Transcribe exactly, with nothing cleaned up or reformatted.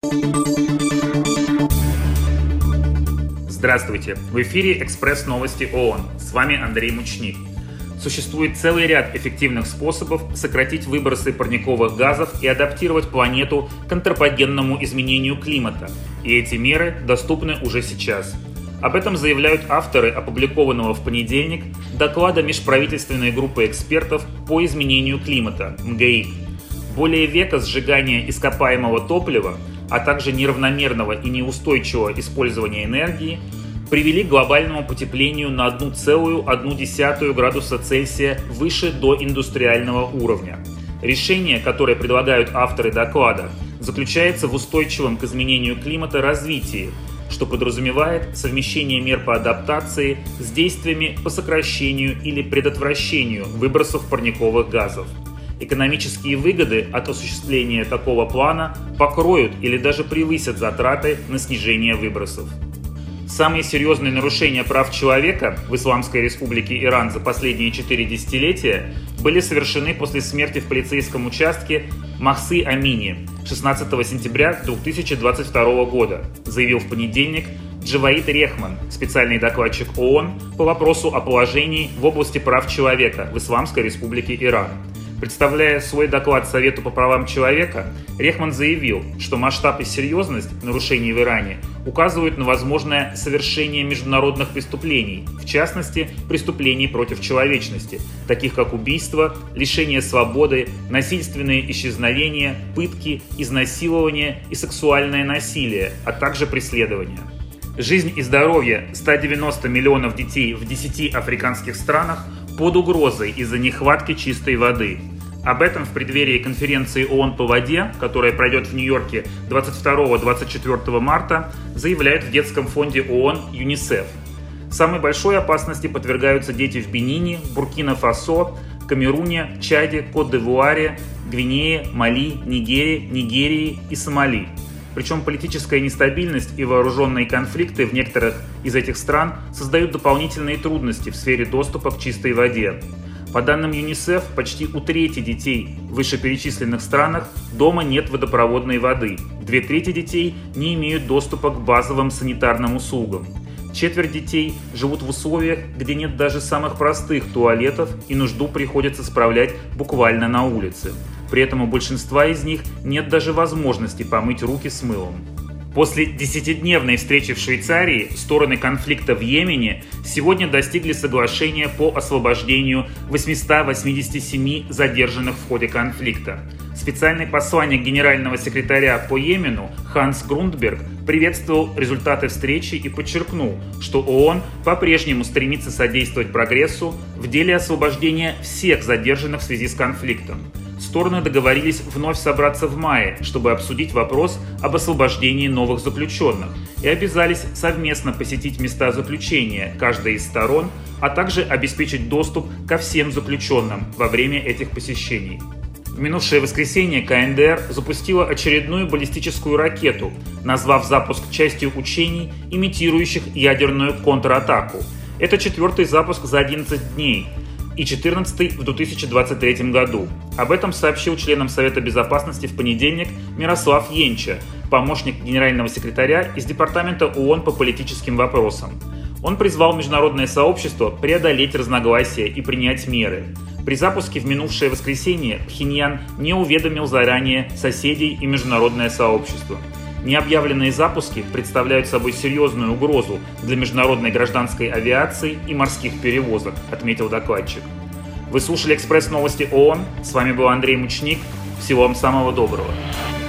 Здравствуйте! В эфире «Экспресс-новости ООН». С вами Андрей Мучник. Существует целый ряд эффективных способов сократить выбросы парниковых газов и адаптировать планету к антропогенному изменению климата. И эти меры доступны уже сейчас. Об этом заявляют авторы опубликованного в понедельник доклада межправительственной группы экспертов по изменению климата эм гэ и. Более века сжигания ископаемого топлива, а также неравномерного и неустойчивого использования энергии привели к глобальному потеплению на одна целая одна десятая градуса Цельсия выше доиндустриального уровня. Решение, которое предлагают авторы доклада, заключается в устойчивом к изменению климата развитии, что подразумевает совмещение мер по адаптации с действиями по сокращению или предотвращению выбросов парниковых газов. Экономические выгоды от осуществления такого плана покроют или даже превысят затраты на снижение выбросов. Самые серьезные нарушения прав человека в Исламской Республике Иран за последние четыре десятилетия были совершены после смерти в полицейском участке Махсы Амини шестнадцатого сентября две тысячи двадцать второго года, заявил в понедельник Джаваид Рехман, специальный докладчик ООН по вопросу о положении в области прав человека в Исламской Республике Иран. Представляя свой доклад Совету по правам человека, Рехман заявил, что масштаб и серьезность нарушений в Иране указывают на возможное совершение международных преступлений, в частности, преступлений против человечности, таких как убийство, лишение свободы, насильственные исчезновения, пытки, изнасилование и сексуальное насилие, а также преследование. Жизнь и здоровье ста девяноста миллионов детей в десяти африканских странах под угрозой из-за нехватки чистой воды. Об этом в преддверии конференции ООН по воде, которая пройдет в Нью-Йорке двадцать второго — двадцать четвёртого марта, заявляют в детском фонде ООН ЮНИСЕФ. Самой большой опасности подвергаются дети в Бенине, Буркина-Фасо, Камеруне, Чаде, Кот-д'Ивуаре, Гвинее, Мали, Нигере, Нигерии и Сомали. Причем политическая нестабильность и вооруженные конфликты в некоторых из этих стран создают дополнительные трудности в сфере доступа к чистой воде. По данным ЮНИСЕФ, почти у трети детей в вышеперечисленных странах дома нет водопроводной воды, две трети детей не имеют доступа к базовым санитарным услугам. Четверть детей живут в условиях, где нет даже самых простых туалетов, и нужду приходится справлять буквально на улице. При этом у большинства из них нет даже возможности помыть руки с мылом. После десятидневной встречи в Швейцарии стороны конфликта в Йемене сегодня достигли соглашения по освобождению восьмисот восьмидесяти семи задержанных в ходе конфликта. Специальный посланник генерального секретаря по Йемену Ханс Грундберг приветствовал результаты встречи и подчеркнул, что ООН по-прежнему стремится содействовать прогрессу в деле освобождения всех задержанных в связи с конфликтом. Стороны договорились вновь собраться в мае, чтобы обсудить вопрос об освобождении новых заключенных, и обязались совместно посетить места заключения каждой из сторон, а также обеспечить доступ ко всем заключенным во время этих посещений. В минувшее воскресенье ка эн дэ эр запустила очередную баллистическую ракету, назвав запуск частью учений, имитирующих ядерную контратаку. Это четвертый запуск за одиннадцать дней и четырнадцатый в две тысячи двадцать третьем году. Об этом сообщил членам Совета Безопасности в понедельник Мирослав Йенча, помощник генерального секретаря из Департамента ООН по политическим вопросам. Он призвал международное сообщество преодолеть разногласия и принять меры. При запуске в минувшее воскресенье Пхеньян не уведомил заранее соседей и международное сообщество. Необъявленные запуски представляют собой серьезную угрозу для международной гражданской авиации и морских перевозок, отметил докладчик. Вы слушали «Экспресс-новости ООН». С вами был Андрей Мучник. Всего вам самого доброго.